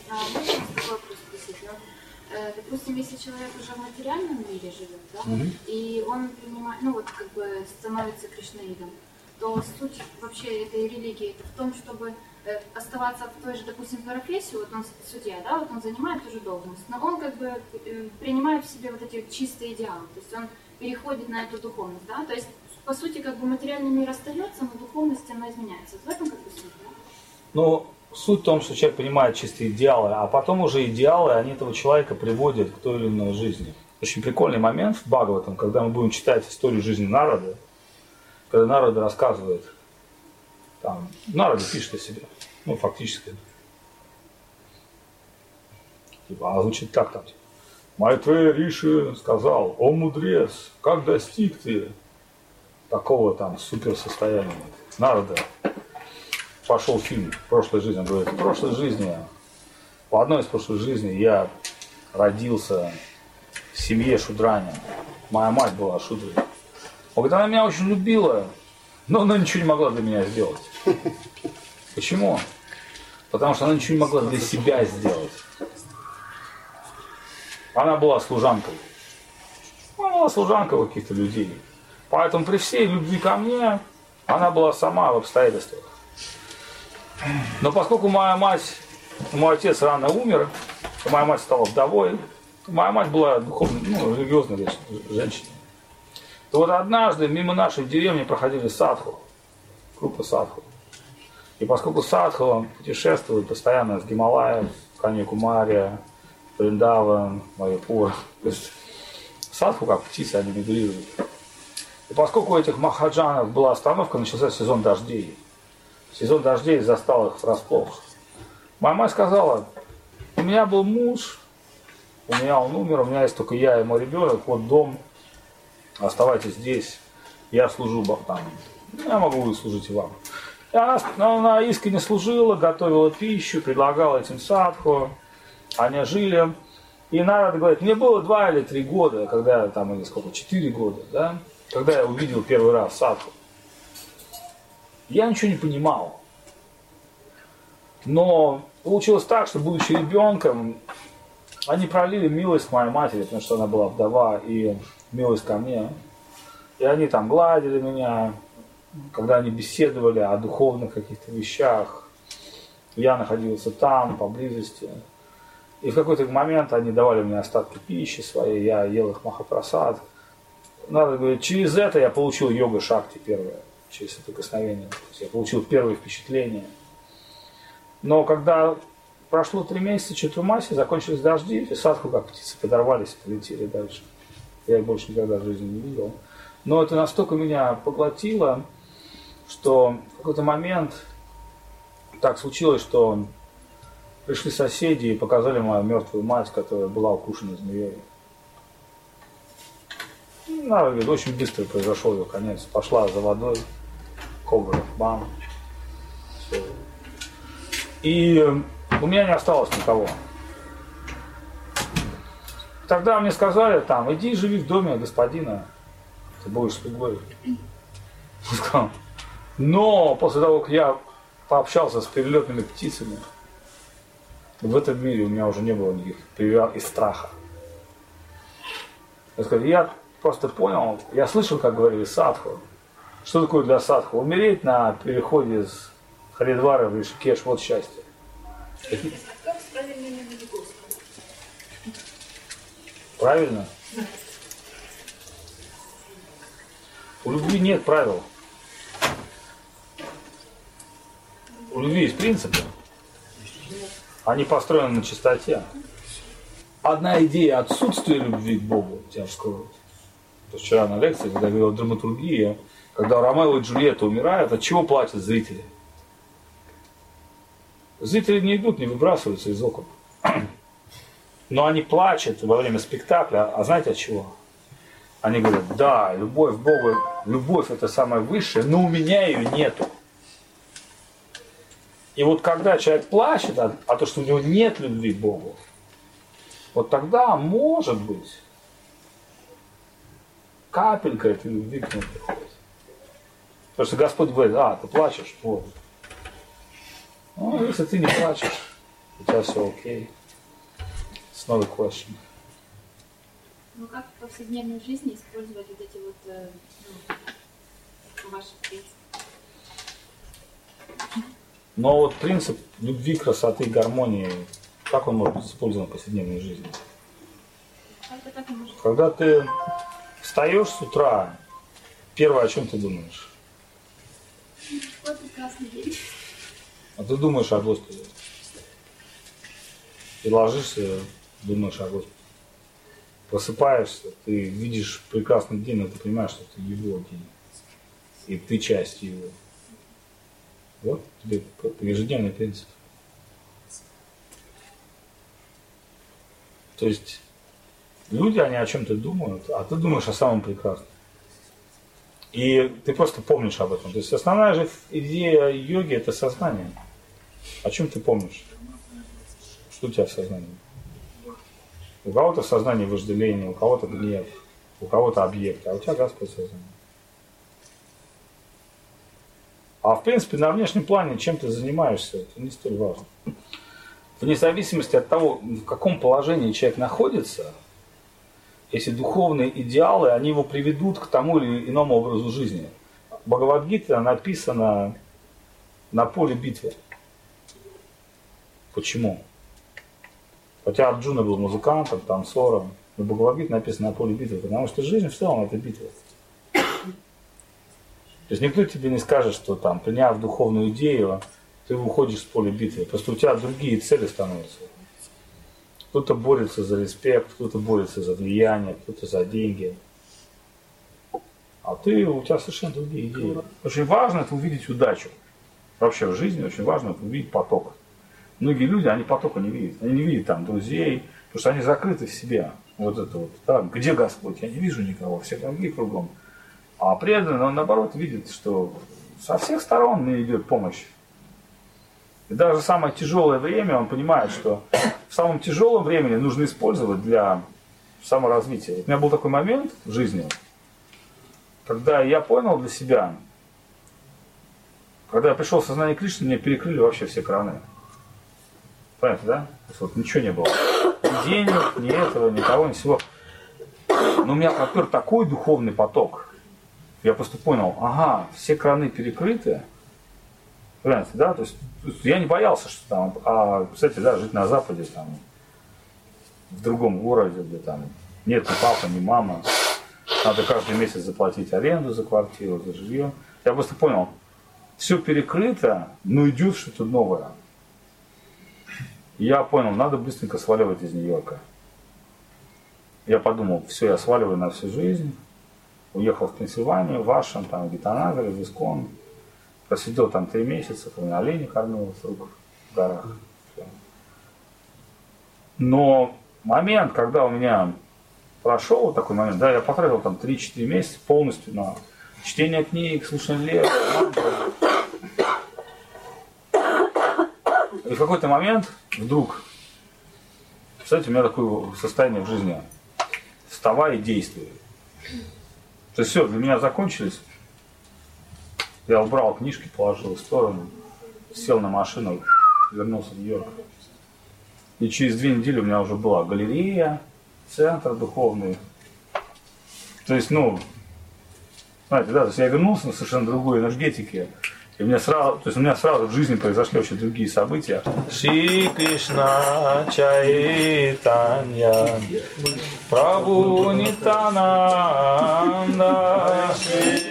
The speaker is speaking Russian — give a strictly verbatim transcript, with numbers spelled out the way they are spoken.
А можно такой вопрос спросить? Ну, э, допустим, если человек уже в материальном мире живет, да, mm-hmm. и он принимает, ну вот как бы становится кришнаидом, то суть вообще этой религии это в том, чтобы э, оставаться в той же, допустим, профессии, вот он судья, да, вот он занимает ту же должность, но он как бы э, принимает в себе вот эти чистые идеалы, то есть он переходит на эту духовность, да, то есть по сути как бы материальный мир остается, но духовность она изменяется. Вот в этом как бы суть, да? Ну, суть в том, что человек понимает чистые идеалы, а потом уже идеалы, они этого человека приводят к той или иной жизни. Очень прикольный момент в Бхагаватам, когда мы будем читать историю жизни Нарады, когда Нарада рассказывает, там, Нарада пишет о себе, ну, фактически. Типа, а звучит так там, типа, Майтрея Риши сказал, о мудрец, как достиг ты такого там суперсостояния? Нарада. Пошел фильм в прошлой жизни, он говорит, в прошлой жизни, в одной из прошлых жизней я родился в семье Шудрани. Моя мать была Шудрой. Он говорит, она меня очень любила, но она ничего не могла для меня сделать. Почему? Потому что она ничего не могла для себя сделать. Она была служанкой. Она была служанкой у каких-то людей. Поэтому при всей любви ко мне, она была сама в обстоятельствах. Но поскольку моя мать, мой отец рано умер, моя мать стала вдовой, моя мать была духовной, ну, религиозной женщиной, то вот однажды мимо нашей деревни проходили садху, группа садху. И поскольку садху путешествует постоянно с Гималаев, Каньякумари, Вриндаван, Майяпур, то есть садху как птицы, они мигрируют. И поскольку у этих махаджанов была остановка, начался сезон дождей. Сезон дождей застал их врасплох. Моя мать сказала, у меня был муж, у меня он умер, у меня есть только я и мой ребенок, вот дом, оставайтесь здесь, я служу там, я могу служить и вам. И она, она искренне служила, готовила пищу, предлагала этим садху, они жили. И Нарада говорит, мне было два или три года, когда там, или сколько, четыре года, да, когда я увидел первый раз садху. Я ничего не понимал. Но получилось так, что, будучи ребенком, они пролили милость к моей матери, потому что она была вдова, и милость ко мне. И они там гладили меня, когда они беседовали о духовных каких-то вещах. Я находился там, поблизости. И в какой-то момент они давали мне остатки пищи своей, я ел их махапрасад. Надо говорить, через это я получил йога-шакти первое. Через это прикосновение. Я получил первые впечатления. Но когда прошло три месяца Чатурмаси, закончились дожди, и садху как птицы подорвались и полетели дальше. Я их больше никогда в жизни не видел. Но это настолько меня поглотило, что в какой-то момент так случилось, что пришли соседи и показали мою мертвую мать, которая была укушена змеей. Ну, говорит, очень быстро произошел ее конец. Пошла за водой. Кобра, бам. Все. И у меня не осталось никого. Тогда мне сказали там, иди живи в доме господина, ты будешь слугой. Но после того, как я пообщался с перелетными птицами, в этом мире у меня уже не было никаких привязок и страха. Я сказал, я просто понял, я слышал, как говорили садху. Что такое для садху? Умереть на переходе из Харидвара в Ришикеш, вот счастье. Как с правильными медикусами? Правильно? У любви нет правил. У любви есть принципы. Они построены на чистоте. Одна идея отсутствия любви к Богу, я скажу. Вчера на лекции, когда я говорил о драматургии, когда Ромео и Джульетта умирают, от чего платят зрители? Зрители не идут, не выбрасываются из окон. Но они плачут во время спектакля, а знаете от чего? Они говорят, да, любовь к Богу, любовь это самое высшее, но у меня ее нету. И вот когда человек плачет, а, а то, что у него нет любви к Богу, вот тогда, может быть, капелька этой любви к нему приходит. Потому что Господь говорит, а, ты плачешь, вот. Ну, если ты не плачешь, у тебя все окей. It's not a question. Ну как в повседневной жизни использовать вот эти вот э, ну, ваши принципы? Но вот принцип любви, красоты, гармонии, как он может быть использован в повседневной жизни? Это как может... Когда ты встаешь с утра, первое, о чем ты думаешь? Какой прекрасный день. А ты думаешь о Господе. И ложишься, думаешь о Господе. Просыпаешься, ты видишь прекрасный день, но ты понимаешь, что это его день. И ты часть его. Вот тебе ежедневный принцип. То есть люди, они о чем-то думают, а ты думаешь о самом прекрасном. И ты просто помнишь об этом. То есть основная же идея йоги – это сознание. О чем ты помнишь? Что у тебя в сознании? У кого-то в сознании вожделение, у кого-то гнев, у кого-то объект, а у тебя Господь сознание. А в принципе на внешнем плане чем ты занимаешься, это не столь важно. Вне зависимости от того, в каком положении человек находится, если духовные идеалы, они его приведут к тому или иному образу жизни. Бхагавад-гита написана на поле битвы. Почему? Хотя Арджуна был музыкантом, танцором, но Бхагавад-гита написана на поле битвы, потому что жизнь в целом это битва. То есть никто тебе не скажет, что там, приняв духовную идею, ты выходишь с поля битвы. Просто у тебя другие цели становятся. Кто-то борется за респект, кто-то борется за влияние, кто-то за деньги. А ты, у тебя совершенно другие идеи. Очень важно это увидеть удачу. Вообще в жизни очень важно это увидеть поток. Многие люди, они потока не видят. Они не видят там друзей, потому что они закрыты в себе. Вот это вот. Да, где Господь? Я не вижу никого, все другие кругом. А преданный, он наоборот видит, что со всех сторон мне идет помощь. И даже самое тяжелое время, он понимает, что в самом тяжелом времени нужно использовать для саморазвития. Вот у меня был такой момент в жизни, когда я понял для себя, когда я пришел в сознание Кришны, мне перекрыли вообще все краны. Понимаете, да? То есть вот ничего не было. Ни денег, ни этого, ни того, ни всего. Но у меня попер такой духовный поток. Я просто понял, ага, все краны перекрыты. Понимаете, да? То есть я не боялся, что там, а, кстати, да, жить на Западе, там, в другом городе, где там нет ни папы, ни мамы, надо каждый месяц заплатить аренду за квартиру, за жилье. Я просто понял, все перекрыто, но идет что-то новое. И я понял, надо быстренько сваливать из Нью-Йорка. Я подумал, все, я сваливаю на всю жизнь, уехал в Пенсильванию, в Ашан, там, в Гитанагаре, в Искон. Просидел там три месяца, у меня оленей кормил с рук в горах. Все. Но момент, когда у меня прошел вот такой момент, да, я потратил там три-четыре месяца полностью на чтение книг, слушание лекций, мантры. И в какой-то момент вдруг, кстати, у меня такое состояние в жизни: вставай и действуй. То есть все, для меня закончились. Я убрал книжки, положил в сторону, сел на машину, вернулся в Нью-Йорк. И через две недели у меня уже была галерея, центр духовный. То есть, ну, знаете, да, то есть я вернулся на совершенно другой энергетике. И у меня сразу, то есть у меня сразу в жизни произошли вообще другие события. Шри Кришна Чайтанья Прабху Нитянанда